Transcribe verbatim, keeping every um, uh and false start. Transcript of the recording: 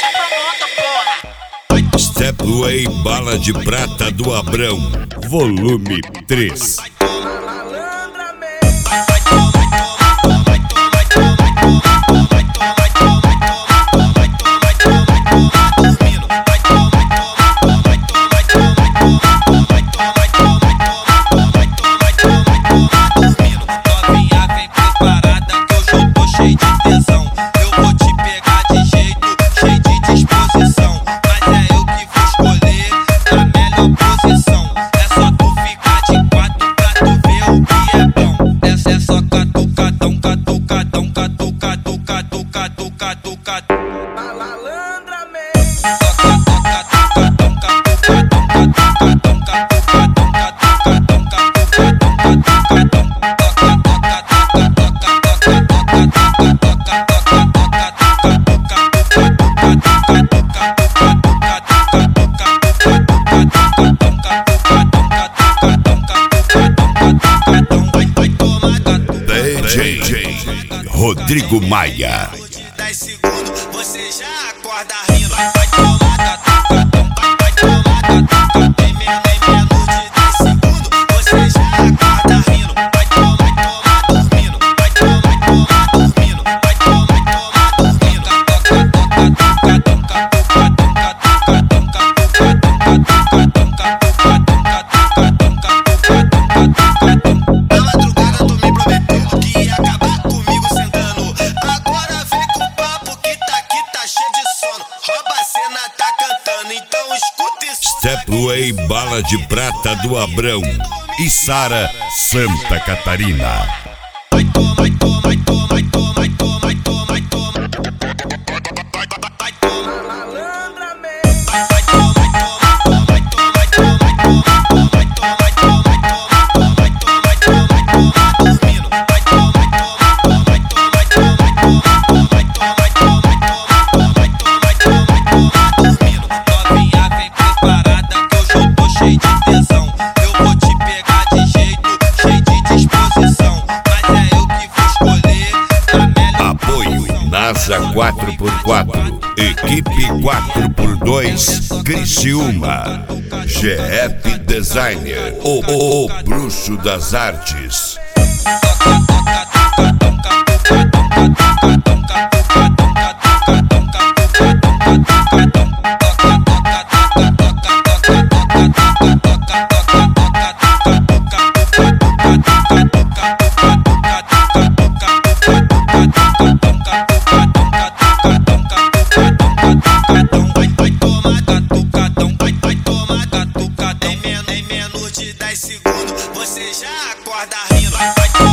Stepway Bala de Prata do Abrão, volume três. D J Rodrigo Maia. dez segundos, você já acorda rindo. Vai tomar tatucadão, vai tomar tatucadão. Tem menos de dez segundos, você já acorda rindo. Vai tomar, tomar dormindo. Vai tomar, tomar dormindo. Vai tomar, tomar dormindo. Tatucadão, tatucadão, tatucadão, tatucadão, tatucadão, tatucadão, tatucadão. Na madrugada tu me prometeu que ia acabar comigo sentando. Agora vem com o papo que tá aqui, tá cheio de sono. Rouba a cena, tá cantando, então escuta isso. Stepway Bala de Prata do Abrão, Içara, Santa Catarina. Vai toma, vai toma, vai toma, vai toma, vai toma, vai toma, vai toma. Vai toma, malandramente. Vai toma, vai toma, vai toma, vai toma, vai toma, vai toma, vai toma, vai toma, vai toma, vai toma, dormindo. Vai toma, vai toma, vai toma, vai toma, vai toma, vai toma, vai toma, vai toma, vai toma, dormindo. Novinha vem preparada que hoje eu tô cheio de tesão. Eu vou te pegar de jeito, cheio de disposição. Mas é eu que vou escolher a melhor. Apoio NASA quatro por quatro, Equipe quatro por dois, Criciúma. G F Designer, o, o, o bruxo das artes. Vai tomar tatucadão, vai, vai tomar tatucadão. Em menos de dez segundos, você já acorda rindo. Vai tomar